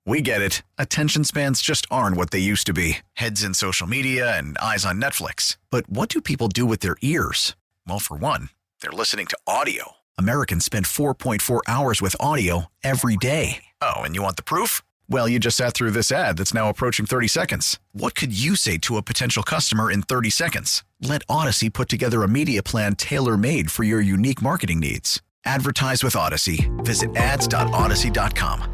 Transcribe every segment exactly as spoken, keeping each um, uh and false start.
We get it. Attention spans just aren't what they used to be. Heads in social media and eyes on Netflix. But what do people do with their ears? Well, for one, they're listening to audio. Americans spend four point four hours with audio every day. Oh, and you want the proof? Well, you just sat through this ad that's now approaching thirty seconds. What could you say to a potential customer in thirty seconds? Let Odyssey put together a media plan tailor-made for your unique marketing needs. Advertise with Odyssey. Visit ads dot odyssey dot com.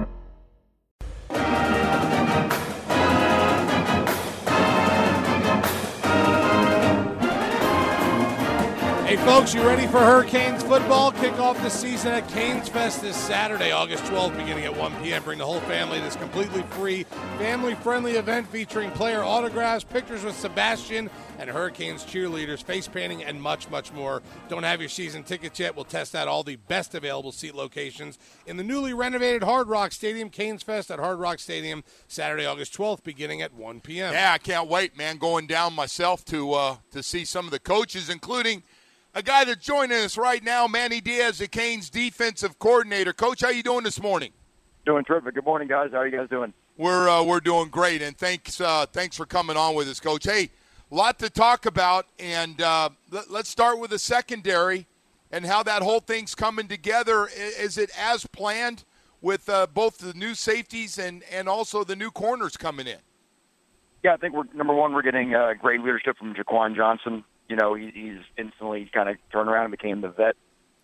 Hey, folks, you ready for Hurricanes football? Kick off the season at Canes Fest this Saturday, August twelfth, beginning at one p.m. Bring the whole family to this completely free, family-friendly event featuring player autographs, pictures with Sebastian, and Hurricanes cheerleaders, face painting, and much, much more. Don't have your season tickets yet? We'll test out all the best available seat locations in the newly renovated Hard Rock Stadium. Canes Fest at Hard Rock Stadium, Saturday, August twelfth, beginning at one p.m. Yeah, I can't wait, man, going down myself to uh, to see some of the coaches, including a guy that's joining us right now, Manny Diaz, the Canes defensive coordinator. Coach, how you doing this morning? Doing terrific. Good morning, guys. How are you guys doing? We're uh, we're doing great, and thanks uh, thanks for coming on with us, Coach. Hey, a lot to talk about, and uh, let, let's start with the secondary and how that whole thing's coming together. Is it as planned with uh, both the new safeties and, and also the new corners coming in? Yeah, I think we're number one. We're getting uh, great leadership from Jaquan Johnson. You know, he, he's instantly kind of turned around and became the vet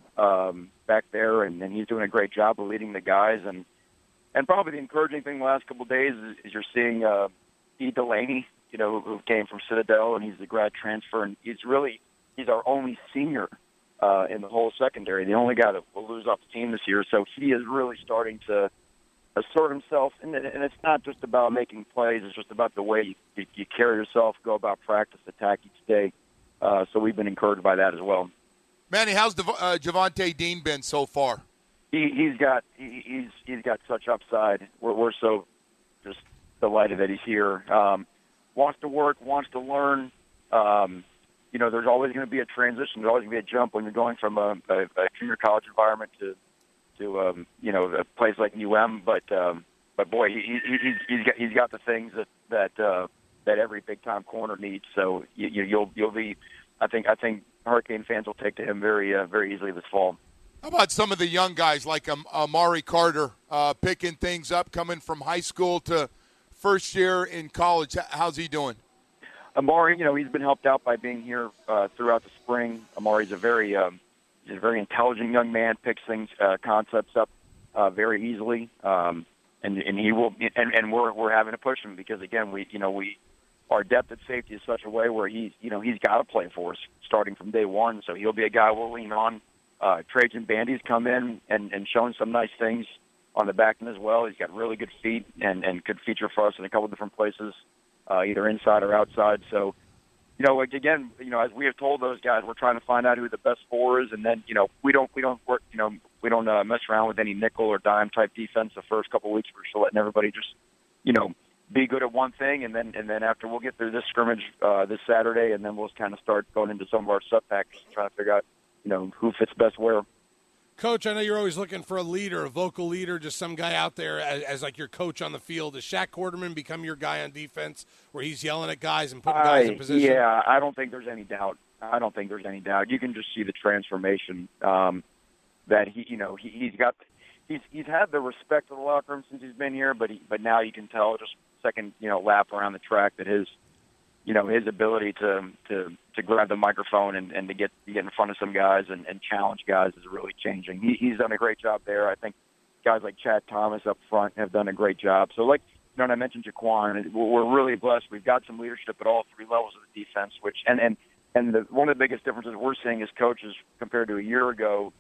um, back there, and, and he's doing a great job of leading the guys. And and probably the encouraging thing the last couple of days is, is you're seeing uh, E. Delaney, you know, who, who came from Citadel, and he's the grad transfer, and he's really he's our only senior uh, in the whole secondary, the only guy that will lose off the team this year. So he is really starting to assert himself, and, and it's not just about making plays; it's just about the way you, you, you carry yourself, go about practice, attack each day. Uh, so we've been encouraged by that as well. Manny, how's Dev- uh, Javonte Dean been so far? He, he's got he, he's he's got such upside. We're, we're so just delighted that he's here. Um, wants to work, wants to learn. Um, you know, there's always going to be a transition. There's always going to be a jump when you're going from a, a, a junior college environment to to um, you know a place like U M. But um, but boy, he, he, he's he's got he's got the things that that. Uh, that every big-time corner needs. So you, you, you'll you'll be, I think I think Hurricane fans will take to him very uh, very easily this fall. How about some of the young guys like um, Amari Carter uh, picking things up, coming from high school to first year in college? How's he doing? Amari, you know, he's been helped out by being here uh, throughout the spring. Amari's a very um, he's a very intelligent young man, picks things uh, concepts up uh, very easily, um, and and he will and, and we're we're having to push him because again we you know we. Our depth at safety is such a way where he's, you know, he's got to play for us starting from day one. So he'll be a guy we'll lean on. Uh, Trajan Bandy's come in and, and shown some nice things on the back end as well. He's got really good feet and, and could feature for us in a couple different places, uh, either inside or outside. So, you know, again, you know, as we have told those guys, we're trying to find out who the best four is, and then, you know, we don't we don't work, you know, we don't uh, mess around with any nickel or dime type defense the first couple of weeks. We're still letting everybody just, you know, be good at one thing, and then and then after we'll get through this scrimmage uh, this Saturday, and then we'll kind of start going into some of our sub packages and trying to figure out, you know, who fits best where. Coach, I know you're always looking for a leader, a vocal leader, just some guy out there as, as like your coach on the field. Does Shaq Quarterman become your guy on defense, where he's yelling at guys and putting guys I, in position? Yeah, I don't think there's any doubt. I don't think there's any doubt. You can just see the transformation um, that he, you know, he, he's got. He's he's had the respect of the locker room since he's been here, but he, but now you can tell just second, you know, lap around the track that his, you know, his ability to to, to grab the microphone and, and to get to get in front of some guys and, and challenge guys is really changing. He, he's done a great job there. I think guys like Chad Thomas up front have done a great job. So, like, you know, and I mentioned Jaquan, we're really blessed. We've got some leadership at all three levels of the defense, which and and and the, one of the biggest differences we're seeing as coaches compared to a year ago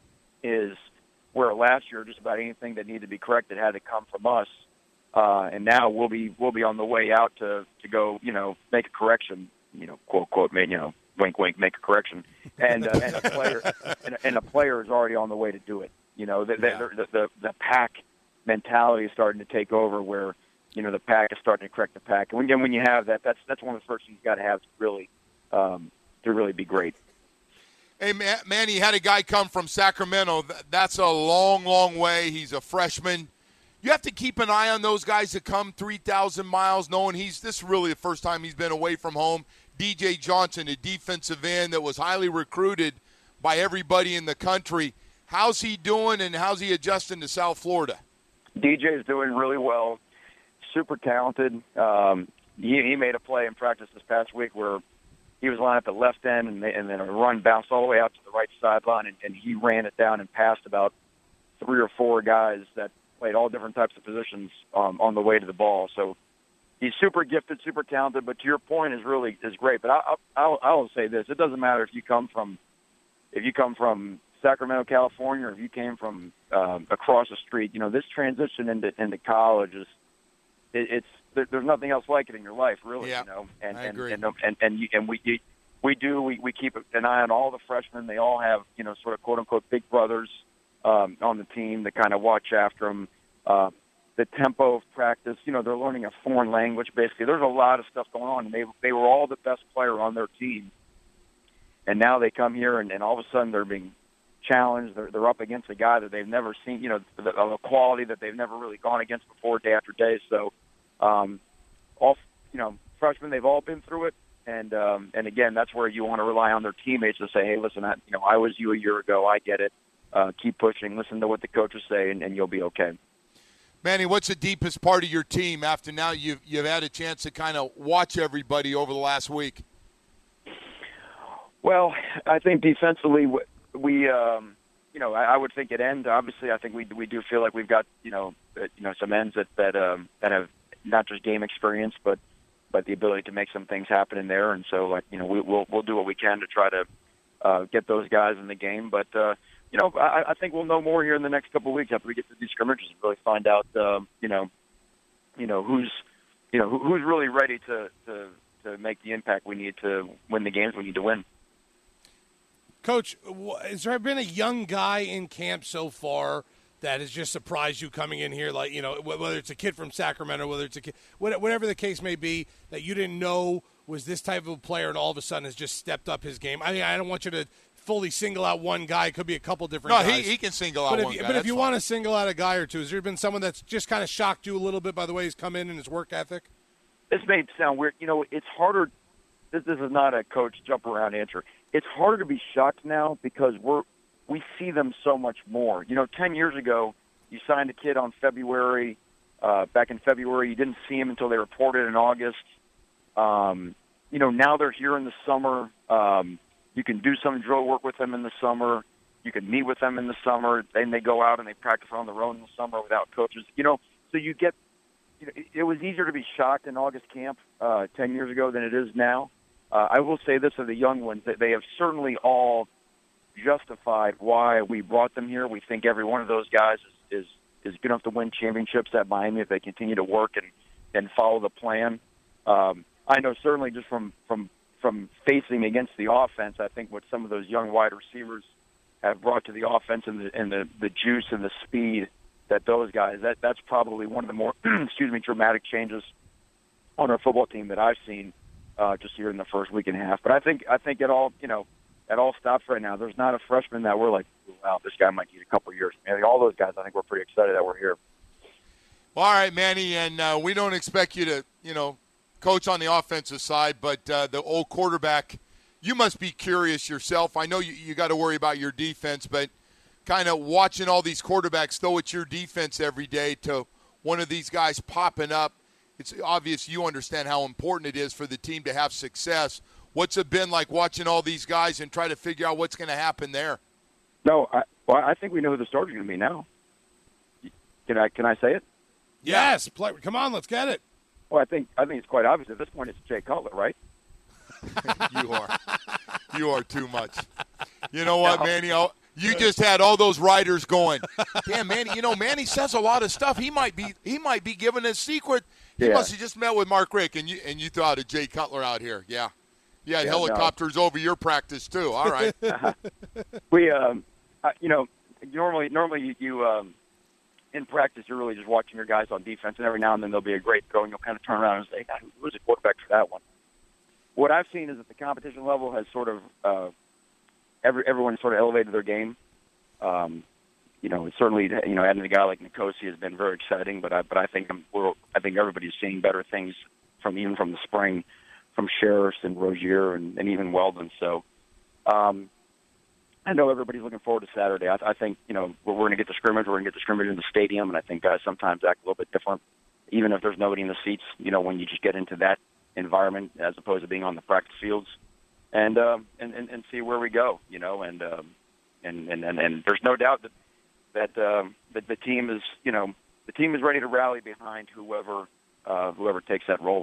is where last year just about anything that needed to be corrected had to come from us. Uh, and now we'll be we'll be on the way out to, to go, you know, make a correction, you know, quote quote, you know, wink wink, make a correction, and uh, and a player and, and a player is already on the way to do it. You know, the Yeah. the, the the the pack mentality is starting to take over, where you know the pack is starting to correct the pack. And when when you have that, that's that's one of the first things you got to have to really um, to really be great. Hey, Manny, you had a guy come from Sacramento. That's a long, long way. He's a freshman. you have to keep an eye on those guys that come three thousand miles, knowing he's this is really the first time he's been away from home. D J Johnson, a defensive end that was highly recruited by everybody in the country. How's he doing, and how's he adjusting to South Florida? D J is doing really well. Super talented. Um, he, he made a play in practice this past week where he was lying at the left end, and, they, and then a run bounced all the way out to the right sideline, and, and he ran it down and passed about three or four guys that played all different types of positions um, on the way to the ball. So he's super gifted, super talented. But to your point, is really is great. But I, I, I'll, I'll say this: it doesn't matter if you come from if you come from Sacramento, California, or if you came from um, across the street. You know, this transition into into college is it, it's there, there's nothing else like it in your life, really. Yeah, you know, and I and, agree. and and and, you, and we you, we do we, we keep an eye on all the freshmen. They all have, you know, sort of quote unquote big brothers um, on the team that kind of watch after them. Uh, the tempo of practice, you know, they're learning a foreign language. Basically, there's a lot of stuff going on, and they they were all the best player on their team, and now they come here and, and all of a sudden they're being challenged. They're, they're up against a guy that they've never seen, you know, the, the quality that they've never really gone against before, day after day. So, um, all you know, freshmen, they've all been through it, and um, and again, that's where you want to rely on their teammates to say, hey, listen, I, you know, I was you a year ago. I get it. Uh, keep pushing. Listen to what the coaches say, and, and you'll be okay. Manny, what's the deepest part of your team after now you've you've had a chance to kind of watch everybody over the last week? Well, I think defensively, we, um, you know, I, I would think at end. Obviously, I think we we do feel like we've got, you know, uh, you know, some ends that that um, that have not just game experience, but but the ability to make some things happen in there. And so, like, you know, we, we'll we'll do what we can to try to uh, get those guys in the game. But uh, you know, I, I think we'll know more here in the next couple of weeks after we get to these scrimmages and really find out, uh, you know, you know who's, you know, who, who's really ready to, to to make the impact we need to win the games we need to win. Coach, has there been a young guy in camp so far that has just surprised you coming in here, like, you know, whether it's a kid from Sacramento, whether it's a kid, whatever the case may be, that you didn't know was this type of a player and all of a sudden has just stepped up his game? I mean, I don't want you to fully single out one guy. It could be a couple different no, guys. No, he, he can single out but one if, guy. But if you fine. want to single out a guy or two, has there been someone that's just kind of shocked you a little bit by the way he's come in and his work ethic? This may sound weird. You know, it's harder. This, this is not a coach jump around answer. It's harder to be shocked now because we're we see them so much more. You know, ten years ago, you signed a kid on February, uh, back in February. You didn't see him until they reported in August. Um, you know, now they're here in the summer. Um, you can do some drill work with them in the summer. You can meet with them in the summer. Then they go out and they practice on their own in the summer without coaches. You know, so you get. You know, it, it was easier to be shocked in August camp uh, ten years ago than it is now. Uh, I will say this of the young ones, that they have certainly all justified why we brought them here. We think every one of those guys is, is, is good enough to win championships at Miami if they continue to work and, and follow the plan. Um, I know certainly just from, from, from facing against the offense, I think what some of those young wide receivers have brought to the offense and the, and the, the juice and the speed that those guys, that, that's probably one of the more, excuse me, dramatic changes on our football team that I've seen Uh, just here in the first week and a half. But I think I think it all, you know, it all stops right now. There's not a freshman that we're like, wow, this guy might need a couple of years. I mean, all those guys, I think we're pretty excited that we're here. Well, all right, Manny, and uh, we don't expect you to, you know, coach on the offensive side, but uh, the old quarterback, you must be curious yourself. I know you, you got to worry about your defense, but kind of watching all these quarterbacks throw at your defense every day to one of these guys popping up, it's obvious you understand how important it is for the team to have success. What's it been like watching all these guys and try to figure out what's going to happen there? No, I, well, I think we know who the starter's going to be now. Can I can I say it? Yes, play, come on, let's get it. Well, I think I think it's quite obvious at this point. It's Jay Cutler, right? you are, you are too much. You know what, Manny? I'll, You just had all those writers going, damn, Manny, you know, Manny says a lot of stuff. He might be he might be giving a secret. He yeah. must have just met with Mark Richt, and you and you thought of Jay Cutler out here. Yeah. You had yeah, helicopters no. over your practice, too. All right. we, um, uh, you know, normally normally you, you um, in practice, you're really just watching your guys on defense, and every now and then there'll be a great throw, and you'll kind of turn around and say, God, who's the quarterback for that one? What I've seen is that the competition level has sort of uh, – every everyone sort of elevated their game. Um, you know, certainly, you know, adding a guy like Nkosi has been very exciting. But I, but I think I'm, we're, I think everybody's seeing better things from even from the spring, from Sheriffs and Rozier and, and even Weldon. So, um, I know everybody's looking forward to Saturday. I, I think, you know, we're, we're going to get the scrimmage. We're going to get the scrimmage in the stadium, and I think guys sometimes act a little bit different, even if there's nobody in the seats. You know, when you just get into that environment as opposed to being on the practice fields, and um, and, and and see where we go. You know, and um, and, and and and there's no doubt that that um, that the team is, you know, the team is ready to rally behind whoever uh, whoever takes that role.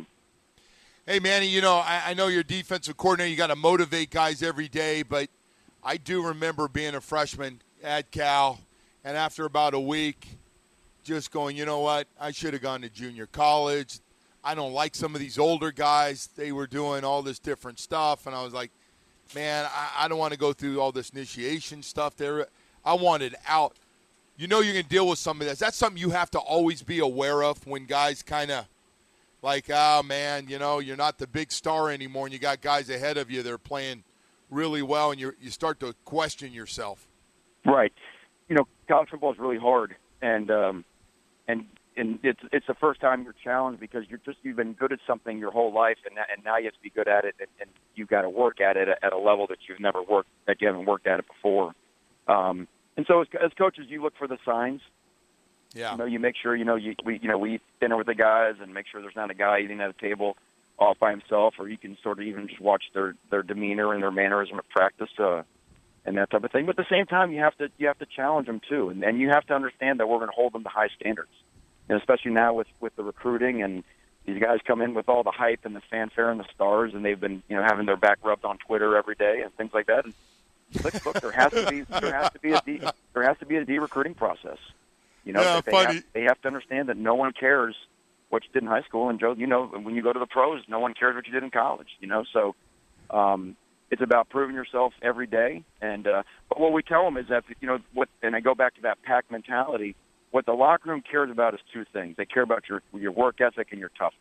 Hey, Manny, you know, I, I know you're defensive coordinator. You got to motivate guys every day, but I do remember being a freshman at Cal, and after about a week, just going, you know what, I should have gone to junior college. I don't like some of these older guys. They were doing all this different stuff, and I was like, man, I, I don't want to go through all this initiation stuff there. I wanted out. You know you're going to deal with some of this. That's something you have to always be aware of when guys kind of like, oh, man, you know, you're not the big star anymore, and you got guys ahead of you that are playing really well, and you you start to question yourself. Right. You know, college football is really hard, and um, and and it's it's the first time you're challenged because you're just you've been good at something your whole life, and and now you have to be good at it, and, and you've got to work at it at a level that you've never worked that you haven't worked at it before. Um, and so as, as coaches, you look for the signs. Yeah. You know, you make sure you know you we you know we eat dinner with the guys and make sure there's not a guy eating at a table off by himself, or you can sort of even just watch their, their demeanor and their mannerism at practice, uh, and that type of thing. But at the same time, you have to you have to challenge them too, and, and you have to understand that we're going to hold them to high standards, and especially now with, with the recruiting, and these guys come in with all the hype and the fanfare and the stars, and they've been you know having their back rubbed on Twitter every day and things like that. And look, look there has to be there has to be a de, there has to be a de-recruiting process. You know, yeah, they, funny. have, they have to understand that no one cares what you did in high school, and Joe, you know, when you go to the pros, no one cares what you did in college, you know. So um, it's about proving yourself every day. And uh, but what we tell them is that you know what, and I go back to that pack mentality. What the locker room cares about is two things. They care about your your work ethic and your toughness.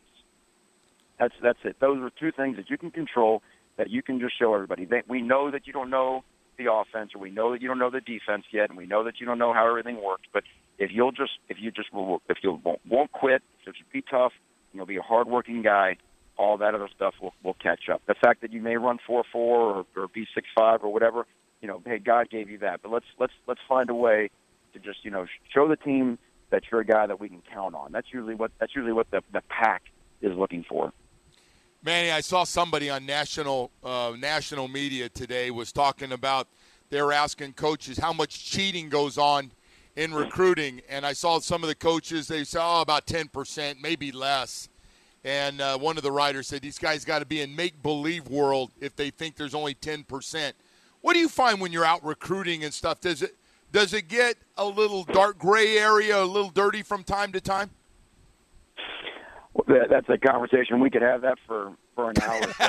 That's that's it. Those are two things that you can control, that you can just show everybody. They, we know that you don't know the offense, or we know that you don't know the defense yet, and we know that you don't know how everything works. But if you'll just, if you just will, if you won't, won't quit, if you be tough, and you'll be a hardworking guy, all that other stuff will will catch up. The fact that you may run four four or, or be six five or whatever, you know, hey, God gave you that. But let's let's let's find a way to just you know show the team that you're a guy that we can count on. That's usually what that's usually what the the pack is looking for. Manny, I saw somebody on national uh, national media today was talking about they were asking coaches how much cheating goes on in recruiting, and I saw some of the coaches, they said, oh, about ten percent, maybe less. And uh, one of the writers said these guys got to be in make-believe world if they think there's only ten percent. What do you find when you're out recruiting and stuff? Does it does it get a little dark gray area, a little dirty from time to time? Well, that, that's a conversation. We could have that for, for an hour or so.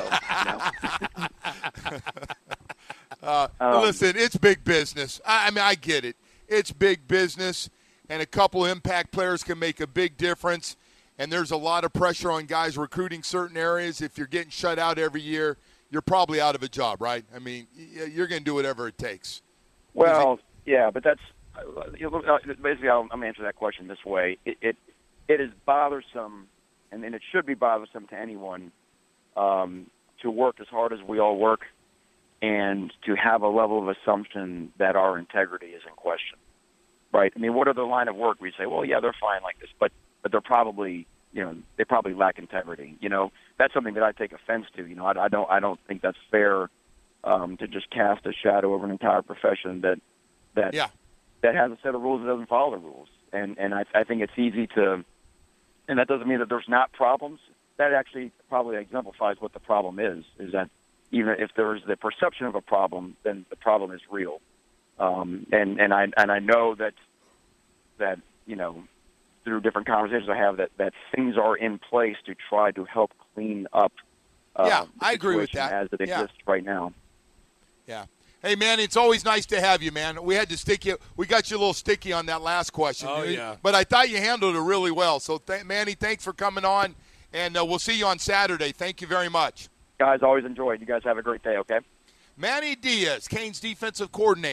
You know? uh, um, listen, it's big business. I, I mean, I get it. It's big business, and a couple impact players can make a big difference, and there's a lot of pressure on guys recruiting certain areas. If you're getting shut out every year, you're probably out of a job, right? I mean, you're going to do whatever it takes. Well, yeah, but that's – basically I'll, I'm going to answer that question this way. It, it, it is bothersome, and, and it should be bothersome to anyone um, to work as hard as we all work, and to have a level of assumption that our integrity is in question, right? I mean, what other line of work we say, well, yeah, they're fine like this, but but they're probably, you know, they probably lack integrity. You know, that's something that I take offense to. You know, I, I don't I don't think that's fair um, to just cast a shadow over an entire profession that that yeah. that has a set of rules that doesn't follow the rules. And and I, I think it's easy to, and that doesn't mean that there's not problems. That actually probably exemplifies what the problem is, is that even if there is the perception of a problem, then the problem is real. Um, and, and I and I know that that you know through different conversations I have that, that things are in place to try to help clean up. Uh, yeah, I agree with that as it yeah. exists right now. Yeah. Hey, man, it's always nice to have you, man. We had to stick you. We got you a little sticky on that last question. Oh yeah. But I thought you handled it really well. So, th- Manny, thanks for coming on, and uh, we'll see you on Saturday. Thank you very much. Guys, always enjoy it. You guys have a great day, okay? Manny Diaz, Canes defensive coordinator.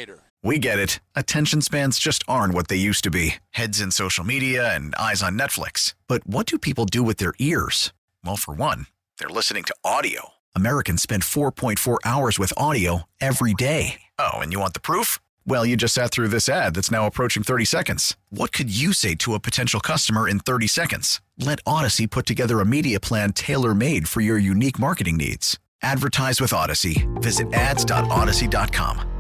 We get it. Attention spans just aren't what they used to be. Heads in social media and eyes on Netflix. But what do people do with their ears? Well, for one, they're listening to audio. Americans spend four point four hours with audio every day. Oh, and you want the proof? Well, you just sat through this ad that's now approaching thirty seconds. What could you say to a potential customer in thirty seconds? Let Odyssey put together a media plan tailor-made for your unique marketing needs. Advertise with Odyssey. Visit ads dot odyssey dot com.